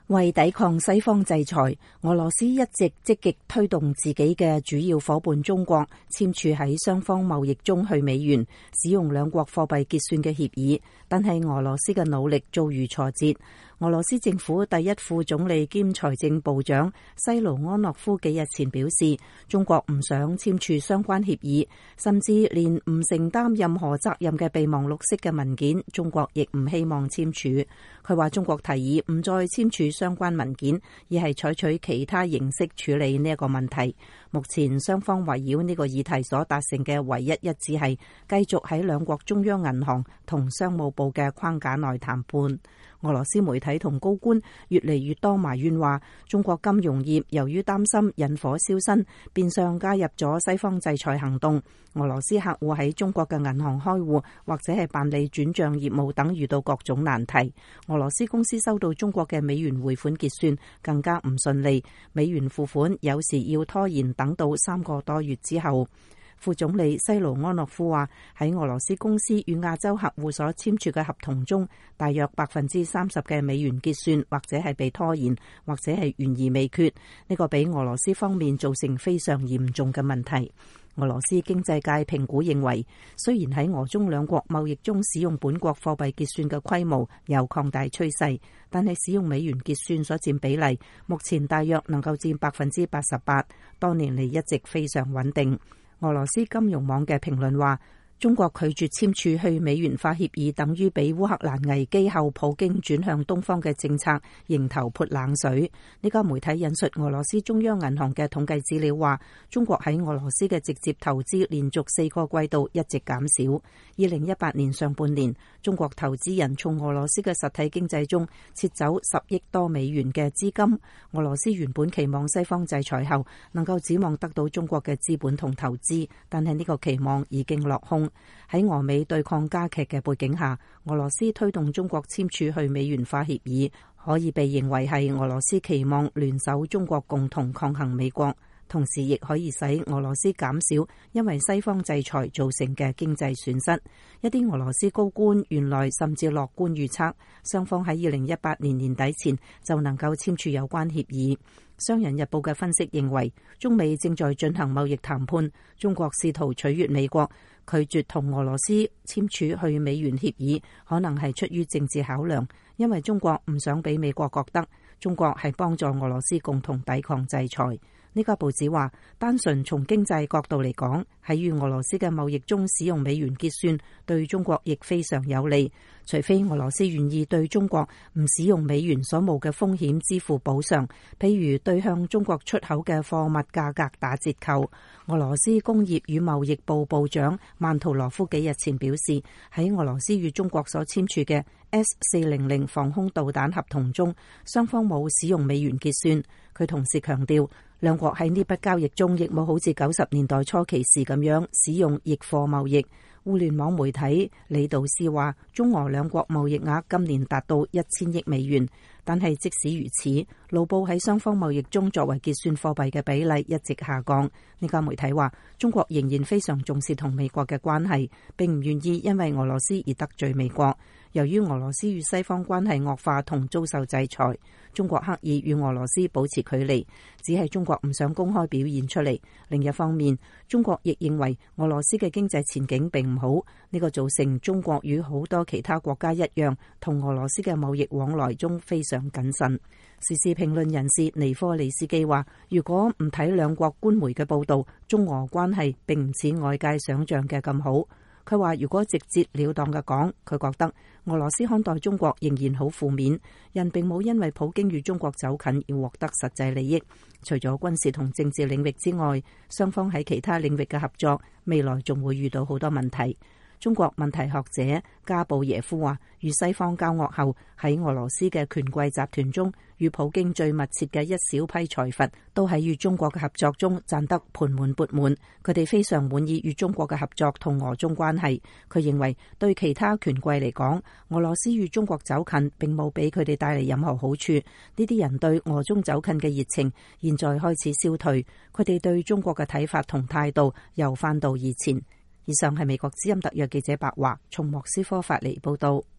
為抵抗西方制裁，俄羅斯一直積極推動自己嘅主要夥伴中國簽署喺雙方貿易中去美元、使用兩國貨幣結算嘅協議，但係俄羅斯嘅努力遭遇挫折。俄羅斯政府第一副總理兼財政部長西盧安諾夫幾日前表示，中國唔想簽署相關協議，甚至連唔承擔任何責任嘅備忘錄式嘅文件，中國亦唔希望簽署。佢話中國提議唔再簽署相關文件，而係採取其他形式處理呢一個問題。目前雙方圍繞呢個議題所達成嘅唯一一致係繼續喺兩國中央銀行同商務部嘅框架內談判。俄羅斯媒體同高官越嚟越多埋怨話，中國金融業由於擔心引火燒身，變相加入咗西方制裁行動。俄羅斯客戶喺中國嘅銀行開戶或者係辦理轉賬業務等遇到各種難題。俄羅斯公司收到中國嘅美元匯款結算更加唔順利，美元付款有時要拖延等到3個多月之後。副總理西盧安諾夫話，喺俄羅斯公司與亞洲客戶所簽署嘅合同中，大約30%嘅美元結算或者係被拖延，或者係懸而未決。呢個俾俄羅斯方面造成非常嚴重嘅問題。俄羅斯經濟界評估認為，雖然喺俄中兩國貿易中使用本國貨幣結算嘅規模有擴大趨勢，但係使用美元結算所佔比例目前大約能夠佔88%，多年嚟一直非常穩定。俄羅斯金融網嘅評論話，中國拒絕簽署去美元化協議，等於俾烏克蘭危機後普京轉向東方嘅政策迎頭潑冷水。呢個媒體引述俄羅斯中央銀行嘅統計資料話，中國喺俄羅斯嘅直接投資連續4個季度一直減少。2018年上半年，中國投資人從俄羅斯嘅實體經濟中撤走10億多美元嘅資金。俄羅斯原本期望西方制裁後能夠指望得到中國嘅資本同投資，但係呢個期望已經落空。喺俄美對抗加劇嘅背景下，俄羅斯推動中國簽署去美元化協議，可以被認為係俄羅斯期望聯手中國共同抗衡美國，同時亦可以使俄羅斯減少因為西方制裁造成嘅經濟損失。一啲俄羅斯高官原來甚至樂觀預測，雙方喺2018年年底前就能夠簽署有關協議。商人日報嘅分析認為，中美正在進行貿易談判，中國試圖取悅美國，拒絕同俄羅斯簽署去美元協議，可能係出於政治考量，因為中國唔想俾美國覺得中國係幫助俄羅斯共同抵抗制裁。呢個報紙話，單純從經濟角度嚟講，喺與俄羅斯嘅貿易中使用美元結算，對中國亦非常有利。除非俄羅斯願意對中國唔使用美元所冒嘅風險支付補償，譬如對向中國出口嘅貨物價格打折扣。俄羅斯工業與貿易部部長曼圖羅夫幾日前表示，喺俄羅斯與中國所簽署嘅 S-400防空導彈合同中，雙方冇使用美元結算。佢同時強調，兩國喺呢筆交易中亦冇好似90年代初期時咁樣使用逆貨貿易。互聯網媒體李道斯話，中俄兩國貿易額今年達到1000億美元，但係即使如此，盧布喺雙方貿易中作為結算貨幣嘅比例一直下降。呢家媒體話，中國仍然非常重視同美國嘅關係，並唔願意因為俄羅斯而得罪美國。由於俄羅斯與西方關係惡化同遭受制裁，中國刻意與俄羅斯保持距離，只係中國唔想公開表現出嚟。另一方面，中國亦認為俄羅斯嘅經濟前景並唔好，呢個造成中國與好多其他國家一樣，同俄羅斯嘅貿易往來中非常謹慎。時事評論人士尼科利斯基話，如果唔睇兩國官媒嘅報道，中俄關係並唔似外界想象嘅咁好。佢話，如果直截了當嘅講，佢覺得俄羅斯看待中國仍然好負面，人並冇因為普京與中國走近而獲得實際利益。除咗軍事同政治領域之外，雙方喺其他領域嘅合作，未來仲會遇到好多問題。中國問題學者加布耶夫話，與西方交惡後，喺俄羅斯嘅權貴集團中，與普京最密切嘅一小批財閥都喺與中國嘅合作中賺得盆滿缽滿，佢哋非常滿意與中國嘅合作同俄中關係。佢認為對其他權貴嚟講，俄羅斯與中國走近並冇俾佢哋帶嚟任何好處。呢啲人對俄中走近嘅熱情現在開始消退，佢哋對中國嘅睇法同態度又翻到以前。以上係美國之音特約記者白華從莫斯科發嚟報道。